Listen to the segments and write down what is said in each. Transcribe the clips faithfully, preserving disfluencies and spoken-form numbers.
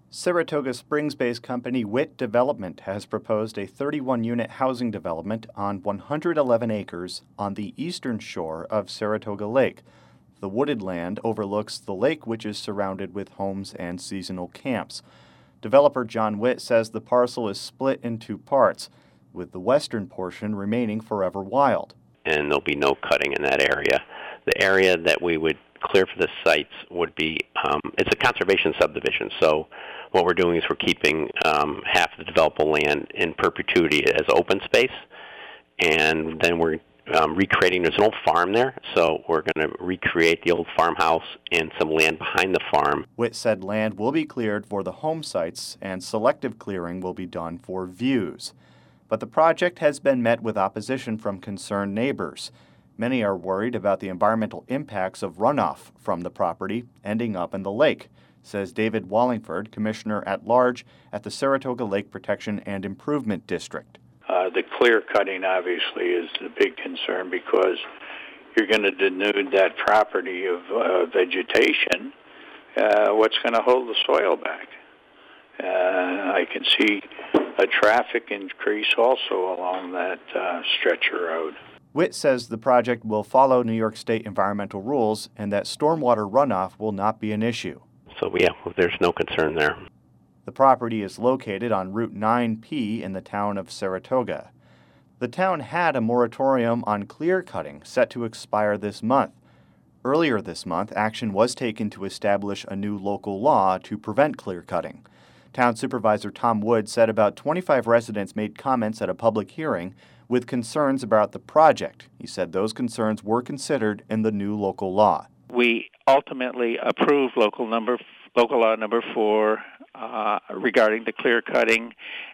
Saratoga Springs-based company Witt Development has proposed a thirty-one unit housing development on one hundred eleven acres on the eastern shore of Saratoga Lake. The wooded land overlooks the lake, which is surrounded with homes and seasonal camps. Developer John Witt says the parcel is split in two parts, with the western portion remaining forever wild. And there'll be no cutting in that area. The area that we would clear for the sites would be, um, it's a conservation subdivision, so what we're doing is we're keeping um, half of the developable land in perpetuity as open space, and then we're um, recreating, there's an old farm there, so we're going to recreate the old farmhouse and some land behind the farm. Witt said land will be cleared for the home sites and selective clearing will be done for views. But the project has been met with opposition from concerned neighbors. Many are worried about the environmental impacts of runoff from the property ending up in the lake, says David Wallingford, Commissioner at Large at the Saratoga Lake Protection and Improvement District. Uh, the clear cutting obviously is the big concern because you're going to denude that property of uh, vegetation. Uh, what's going to hold the soil back? Uh, I can see a traffic increase also along that uh, stretch of road. Witt says the project will follow New York State environmental rules and that stormwater runoff will not be an issue. So yeah, there's no concern there. The property is located on Route nine P in the town of Saratoga. The town had a moratorium on clear cutting set to expire this month. Earlier this month, action was taken to establish a new local law to prevent clear cutting. Town Supervisor Tom Wood said about twenty-five residents made comments at a public hearing with concerns about the project. He said those concerns were considered in the new local law. We ultimately approved local number, local law number four uh, regarding the clear cutting,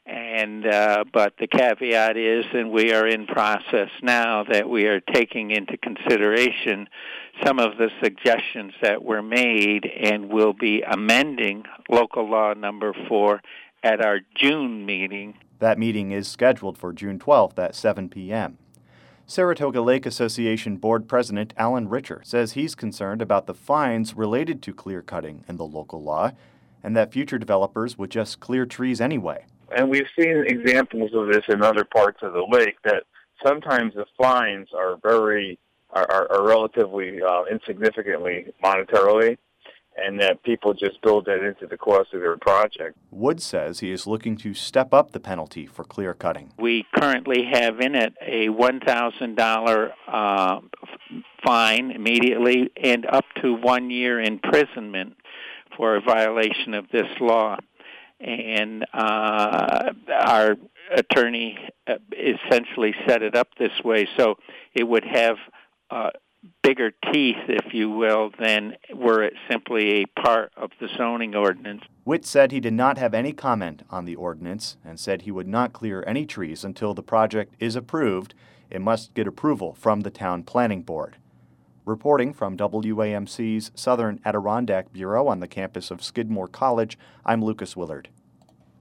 and uh, but the caveat is, and we are in process now, that we are taking into consideration some of the suggestions that were made and will be amending local law number four at our June meeting. That meeting is scheduled for June twelfth at seven p.m. Saratoga Lake Association Board President Alan Richer says he's concerned about the fines related to clear cutting in the local law and that future developers would just clear trees anyway. And we've seen examples of this in other parts of the lake, that sometimes the fines are very, are, are, are relatively uh, insignificantly monetarily, and that people just build that into the cost of their project. Wood says he is looking to step up the penalty for clear cutting. We currently have in it a one thousand dollars uh, fine immediately and up to one year imprisonment for a violation of this law. And uh, our attorney essentially set it up this way so it would have uh, bigger teeth, if you will, than were it simply a part of the zoning ordinance. Witt said he did not have any comment on the ordinance and said he would not clear any trees until the project is approved. It must get approval from the town planning board. Reporting from W A M C's Southern Adirondack Bureau on the campus of Skidmore College, I'm Lucas Willard.